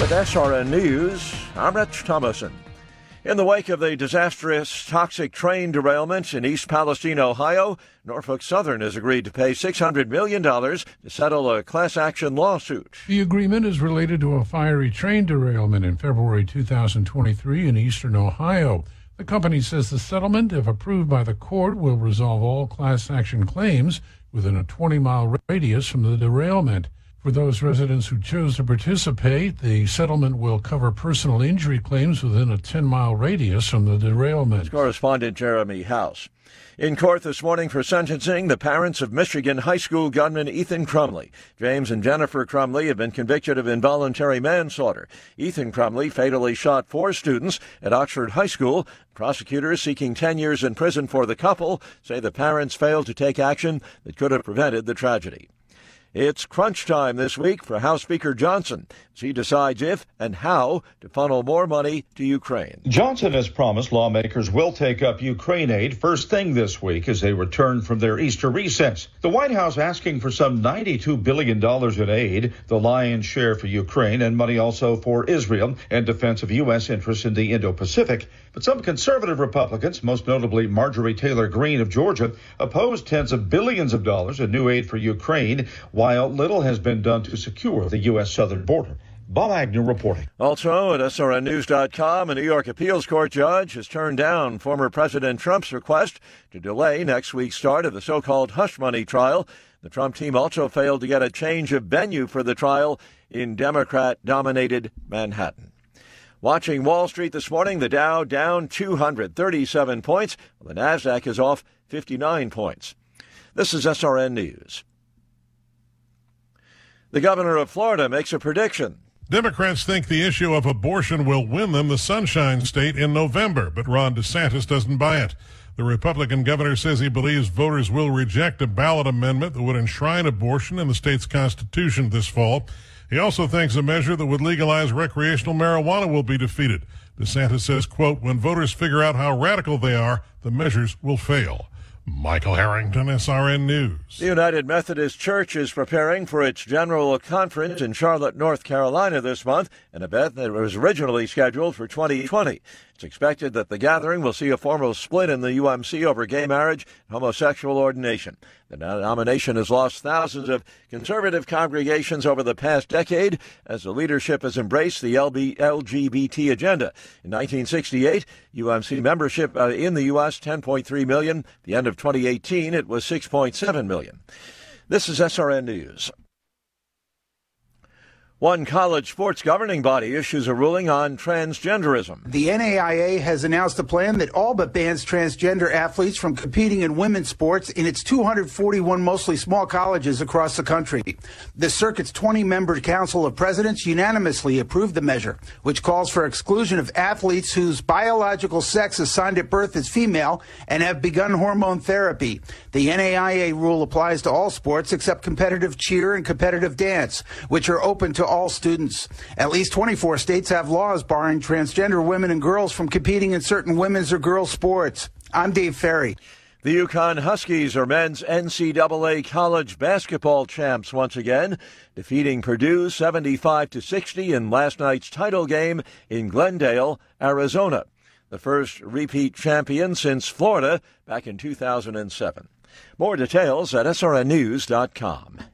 With SRN News, I'm Rich Thomason. In the wake of the disastrous toxic train derailment in East Palestine, Ohio, Norfolk Southern has agreed to pay $600 million to settle a class action lawsuit. The agreement is related to a fiery train derailment in February 2023 in eastern Ohio. The company says the settlement, if approved by the court, will resolve all class action claims within a 20-mile radius from the derailment. For those residents who chose to participate, the settlement will cover personal injury claims within a 10-mile radius from the derailment. Correspondent Jeremy House. In court this morning for sentencing, the parents of Michigan high school gunman Ethan Crumley. James and Jennifer Crumley have been convicted of involuntary manslaughter. Ethan Crumley fatally shot 4 students at Oxford High School. Prosecutors seeking 10 years in prison for the couple say the parents failed to take action that could have prevented the tragedy. It's crunch time this week for House Speaker Johnson as he decides if and how to funnel more money to Ukraine. Johnson has promised lawmakers will take up Ukraine aid first thing this week as they return from their Easter recess. The White House asking for some $92 billion in aid, the lion's share for Ukraine and money also for Israel and defense of U.S. interests in the Indo-Pacific. But some conservative Republicans, most notably Marjorie Taylor Greene of Georgia, opposed tens of billions of dollars in new aid for Ukraine, while little has been done to secure the U.S. southern border. Bob Agnew reporting. Also at SRNnews.com, a New York appeals court judge has turned down former President Trump's request to delay next week's start of the so-called hush money trial. The Trump team also failed to get a change of venue for the trial in Democrat-dominated Manhattan. Watching Wall Street this morning, the Dow down 237 points, while the Nasdaq is off 59 points. This is SRN News. The governor of Florida makes a prediction. Democrats think the issue of abortion will win them the Sunshine State in November, but Ron DeSantis doesn't buy it. The Republican governor says he believes voters will reject a ballot amendment that would enshrine abortion in the state's constitution this fall. He also thinks a measure that would legalize recreational marijuana will be defeated. DeSantis says, quote, when voters figure out how radical they are, the measures will fail. Michael Harrington, SRN News. The United Methodist Church is preparing for its general conference in Charlotte, North Carolina this month, an event that was originally scheduled for 2020. It's expected that the gathering will see a formal split in the UMC over gay marriage and homosexual ordination. The denomination has lost thousands of conservative congregations over the past decade as the leadership has embraced the LGBT agenda. In 1968, UMC membership in the U.S., 10.3 million. At the end of 2018, it was 6.7 million. This is SRN News. One college sports governing body issues a ruling on transgenderism. The NAIA has announced a plan that all but bans transgender athletes from competing in women's sports in its 241 mostly small colleges across the country. The circuit's 20-member Council of Presidents unanimously approved the measure, which calls for exclusion of athletes whose biological sex assigned at birth is female and have begun hormone therapy. The NAIA rule applies to all sports except competitive cheer and competitive dance, which are open to all students. At least 24 states have laws barring transgender women and girls from competing in certain women's or girls' sports. I'm Dave Ferry. The UConn Huskies are men's NCAA college basketball champs once again, defeating Purdue 75-60 in last night's title game in Glendale, Arizona, the first repeat champion since Florida back in 2007. More details at srnnews.com.